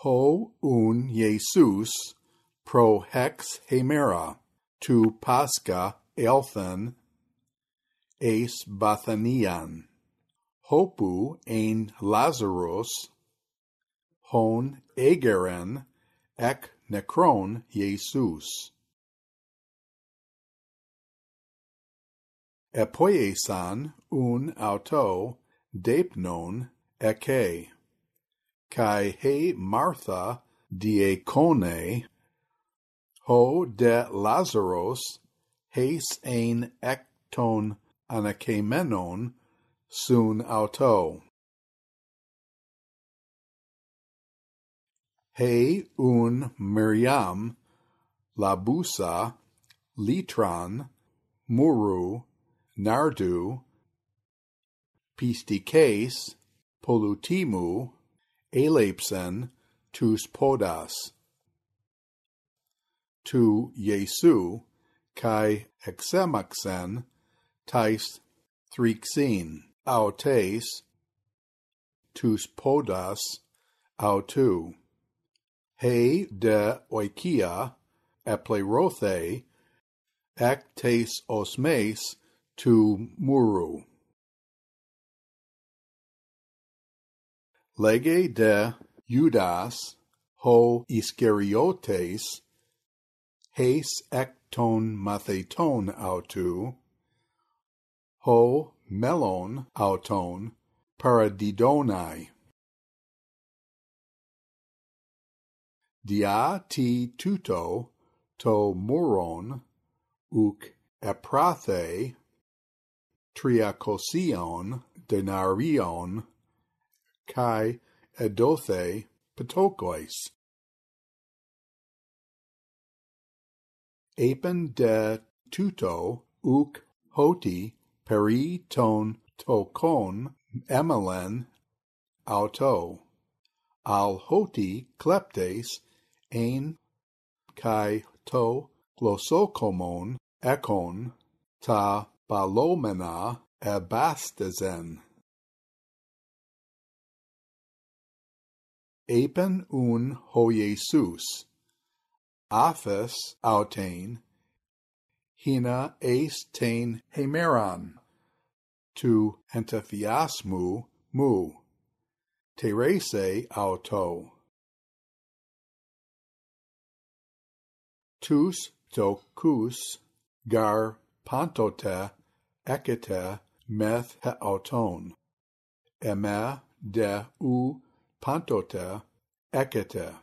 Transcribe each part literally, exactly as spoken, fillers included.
ho un Jesus pro hex hemera, tu pasca elthen eis Bathanian. Hopu ein Lazarus, hon egeren ec necron Jesus. Epoiesan un auto depnon eke, kai he Martha diakone, ho de Lazaros heis ein ekton anakemenon sun auto. He un Miriam labusa litran muru nardu pistikes polutimu elepsen tus podas. Tu Jesu kai exemaxen tais thrixin autes tus podas autu. He de oikia eplerothe ec tes osmes tu muru. Lege de Judas ho Iscariotes heis ecton matheton autu, ho melon auton paradidonai. Dia ti tuto to muron uc eprathe triacosion denarion kai edothe ptokois. Apen de tuto uc hoti peri ton tokon emelen auto. Al hoti kleptes ein kai to glossokomon ekon ta balomena ebastezen. Apen un ho Jesus, aphes autain, hina eis tain hemeran, tu entephiasmu mu, terese auto. Tus tokus gar pantote ekete meth auton, eme de u pantote ekete.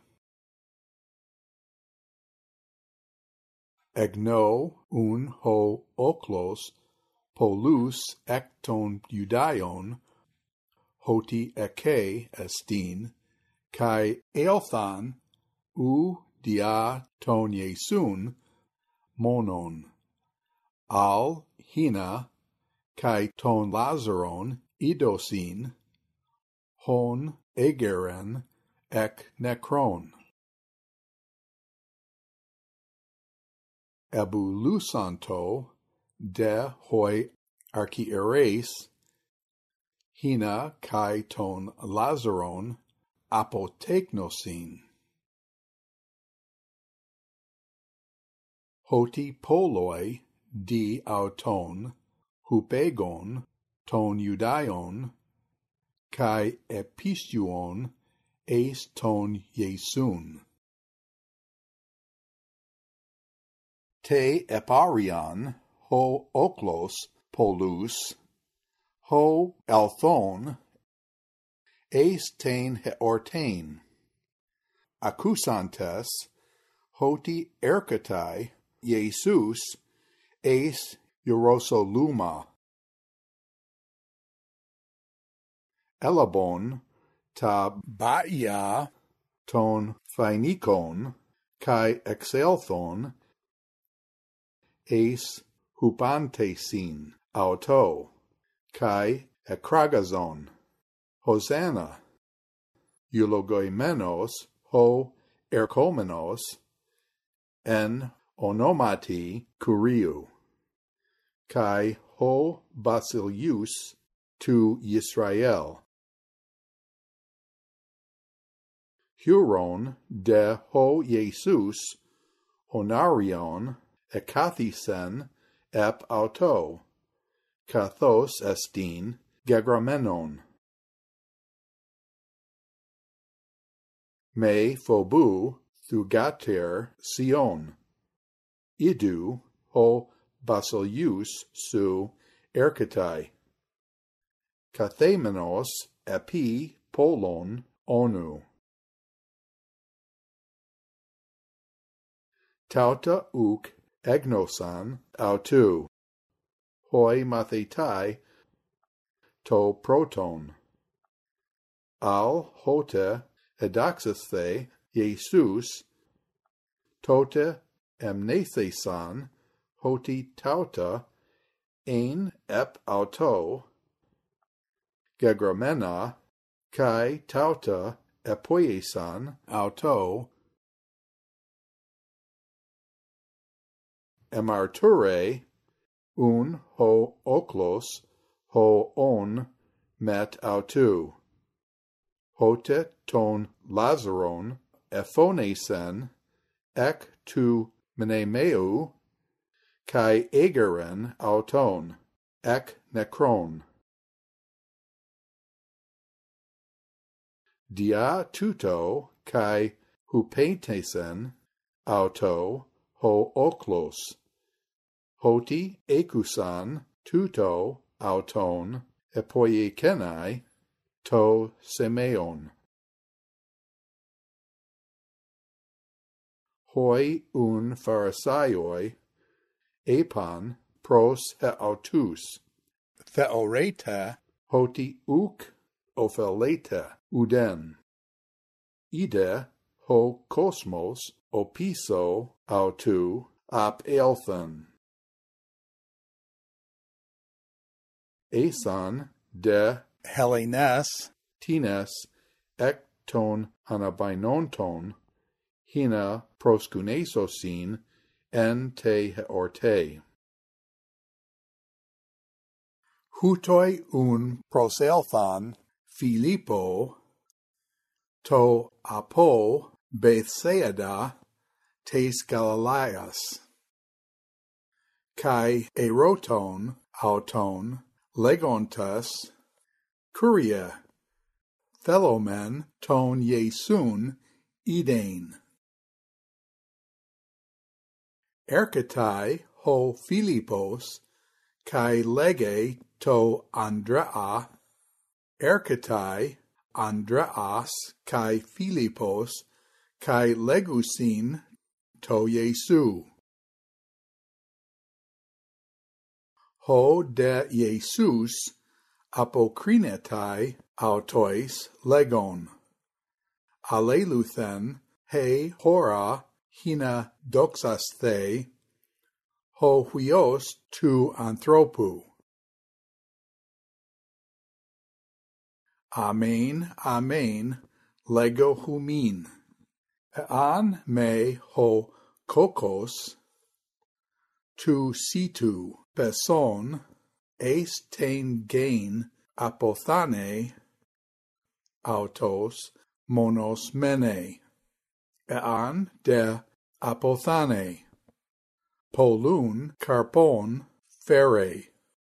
Egno un ho oklos polus ekton judaion, hoti eke estin, kai eothan u dia ton Jesun monon, al hina kai ton Lazaron idosin, hon egeren ec necron. Ebulusanto de hoi archieres, hina kai ton Lazaron apoteknosin. Hoti poloi di auton, hupegon ton judaion, kai epistuon eis ton Jesun. Te eparion ho oklos polus, ho elthon eis tain heortain. Accusantes hoti erkatai Jesus eis Eurosoluma. Elabon ta baia ton phaenikon kai exelthon eis hupantesin auto kai ekragazon. Hosanna eulogoimenos ho erkomenos en onomati kuriou, kai ho basilius tu Yisrael. Huron de ho Jesus, onarion, ekathisen, ep auto, kathos estin, gegramenon. Me phobu thugater sion, idu ho basileus su erketai, kathemenos epi polon onu. Tauta uk egnosan autu, hoi mathetai to proton. Al hote edaxathe Jesus, tote emnethesan, hoti tauta, ein ep auto, gegramena, kai tauta epoiesan auto, emarture, un ho oklos, ho on met autu. Hote ton lazaron, ephonesen, ek tu mnemeu, kai egeren auton, ek necron. Dia tuto, kai hupetesen, auto, ho oklos. Hoti ekusan, tuto, auton, epoiekenai, to semeon. Hoi un pharisaioi, epan pros heautus, theoreta hoti uk opheleta uden. Ide ho kosmos opiso autu ap elthen. Esan de Hellenes, tines, ek ton anabainonton, hina proskunesosin, en te heorte. Hutoi un proselthan, Philippo, to apo Bethsaida, tes Galileas, kai eroton, auton, legontas, Curia, Thelomen ton Iesun Edain. Erketai ho Philippos, kai lege to Andrea, Erketai Andreas kai Philippos, kai legusin to Iesu. Ho de Iesus apokrinetai autois legon. Aleluthen he hora hina doxasthe, ho huios tu anthropu. Amen, amen, lego humin. An me ho kokos, tu situ peson, eis ten gain apothane, autos monos mene, ean de apothane, polun carpon fere.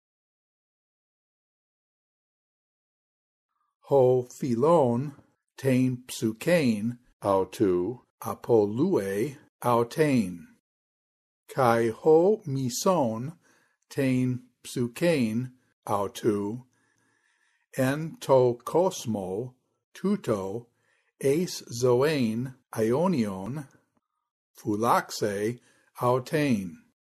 Ho philon ten psukein autu apolue autein, kai ho mison ten psukein autu, en to cosmo tuto eis zoein ionion phulaxe autein.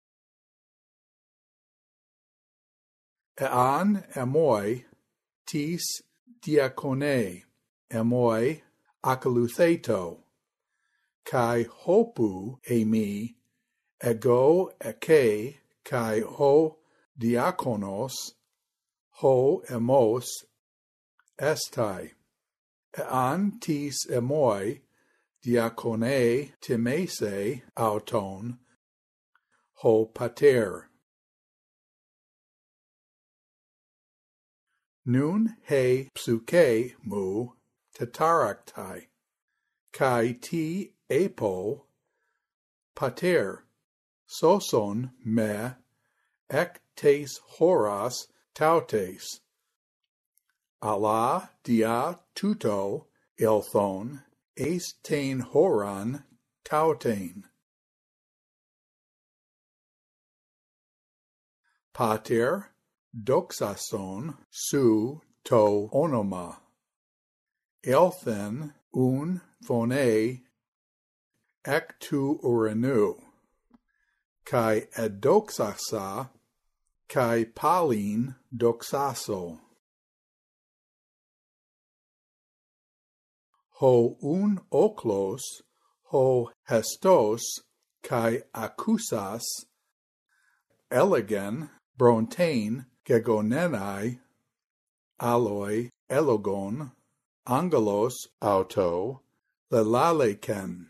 Ean emoi tis diakone, emoi akalutheto, kai hopu emi, ego eke kai ho diakonos, ho emos estai. Ean tis emoi diakone timese auton, ho pater. Nun he psuke mu tetaraktai, kai ti epo, pater, soson me, ek tes horas tautes. Allah dia tuto elthon, es tein horan tautein. Pater doxason su to onoma. Elthen un phone ek tu urenu. Kai edoxasa kai palin doxaso. Ho un oklos, ho hestos, kai acusas, elegen, brontain, gegonenai, aloi, elogon, angelos, auto, lelaleken.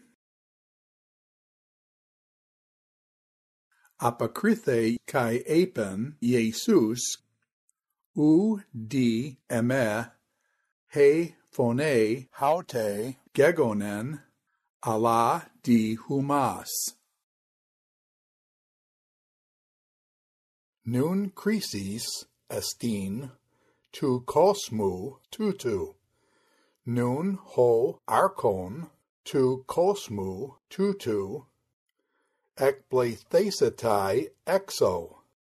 Apocrythe kai epen, Jesus, u di eme, he phone haute gegonen ala di humas. Nun crisis estin tu cosmu tutu. Nun ho archon tu cosmu tutu ek blethesetai exo.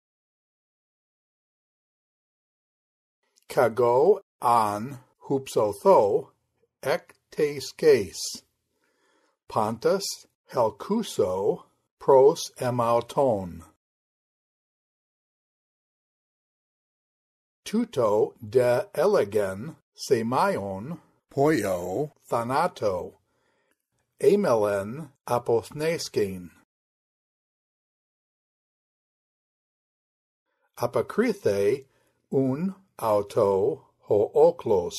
Kago an hupsotho ek tes case. Pontus helcuso pros emauton. Tuto de elegen semaion poio thanato. Emelen apothneskein. Apocrythe un auto ho oklos.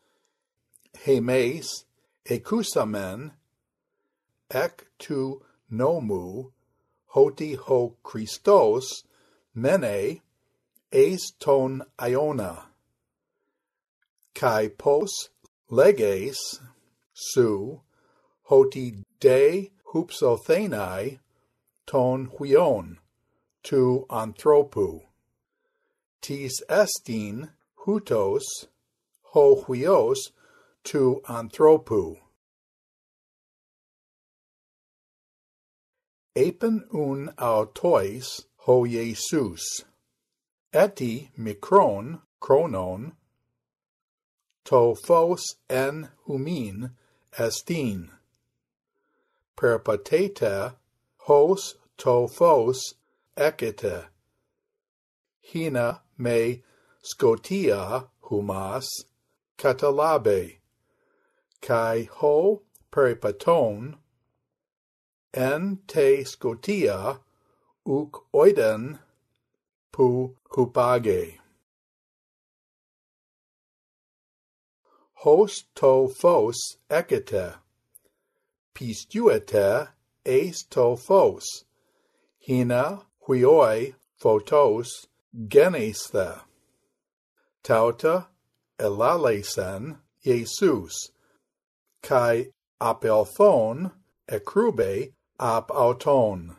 Hemes ekusamen ek tu nomu hoti ho Christos mene eis ton iona. Kai pos leges su hoti de hupsothenai ton huion tu anthropu. Tis estin hutos ho huios tu anthropu. Epen un autois ho Jesus. Eti mikron chronon to phos en humin estin. Perpatete hos to phos ekete. Hina me scotia humas catalabe. Kai ho peripaton en te scotia uk oiden pu hupage. Hos to phos ekete. Pistuete eis to phos. Hina huioi photos genesthe. Tauta elalesen Jesus. Kai apelthon ekrube ap auton.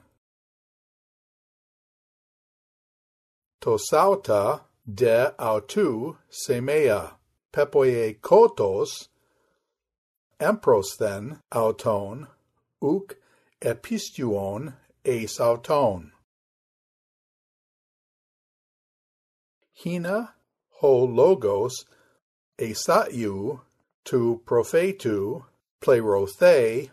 Tosauta de autu semea. Pepoie kotos emprosthen auton uk epistuon eis auton. Hina ho logos esaiu tu prophetu plerothe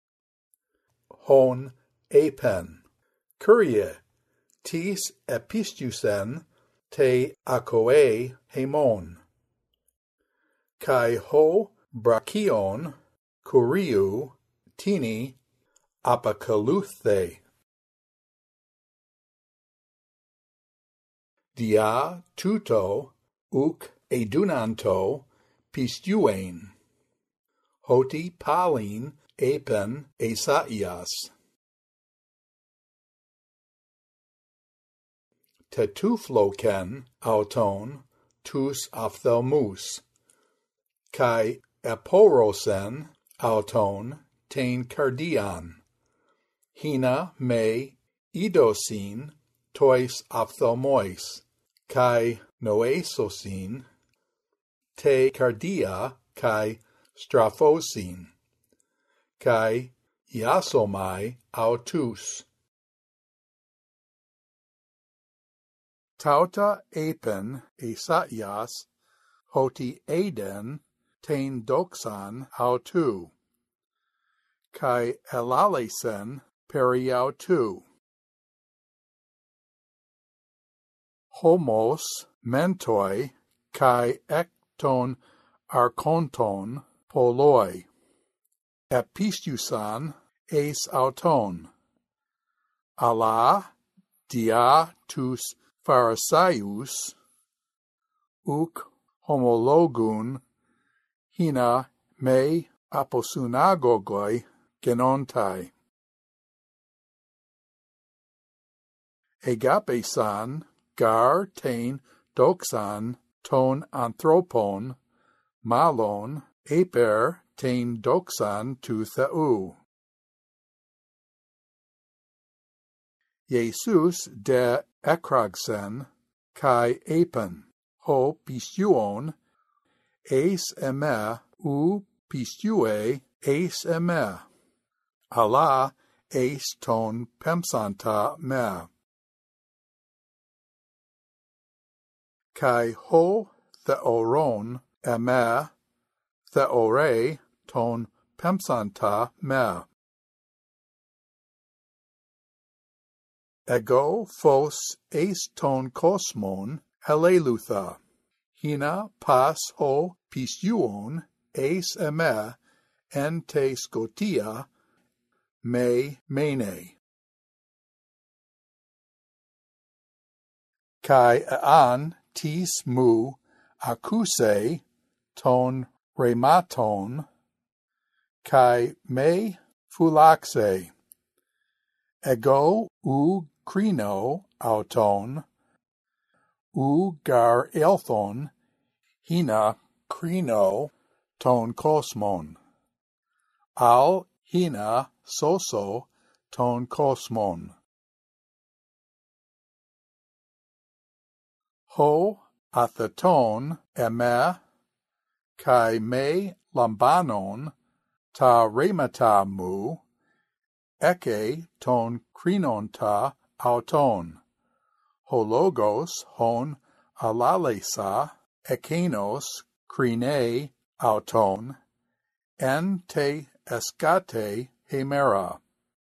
hon apen. Curie tis epistusen te akoe hemon. Kai ho brachion kuriu tini apokaluthe. Dia tuto uk edunanto pistuein. Hoti palin epen esaias. Tetufloken auton tus ophthalmus. Kai eporosen auton tein cardian. Hina me idosin tois ophthalmois, kai noesosin, te cardia kai strophosin, kai iasomai autus. Tauta apen esaias, hoti eden tein doxan autu, kai elalesen periautu. Homos mentoi kai ekton archonton poloi, epistusan eis auton, ala dia tus pharisaius, uk homologun hina me aposunagogoi genontai. Agapesan gar tein doxan ton anthropon, malon aper tein doxan tu theou. Jesus de ekragsen kai apen, ho pistuon, eis eme ou pistue eis eme, ala eis ton pempsanta me. Kai ho theoron eme, theore ton pempsanta me. Ego phos eis ton kosmon elelutha, hina pas ho pistuon eis eme en te scotia me mene. Kai an tis mu acuse ton rematon, kai me phulaxe. Ego u crino auton, u gar elthon, hina crino ton kosmon, al hina soso ton kosmon. Ho atheton eme, kai me lambanon, ta remata mu, eke ton crinonta auton, hologos hon alalesa ekenos crine auton, en te escate hemera.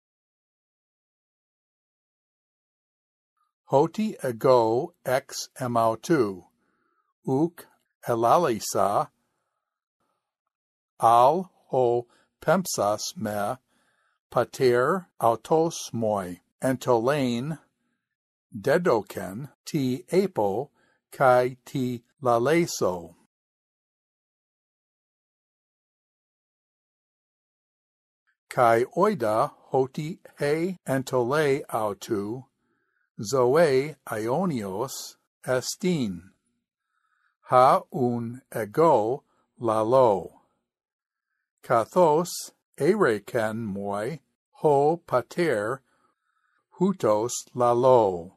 Hoti ego ex emautu, uk elalesa, al ho pempsas me, pater autos moi, entolain, dedoken, ti apo, kai ti laleso. Kai oida hoti he entole autu, zoe ionios estin, ha un ego lalo. Kathos ereken moi, ho pater, hutos lalo.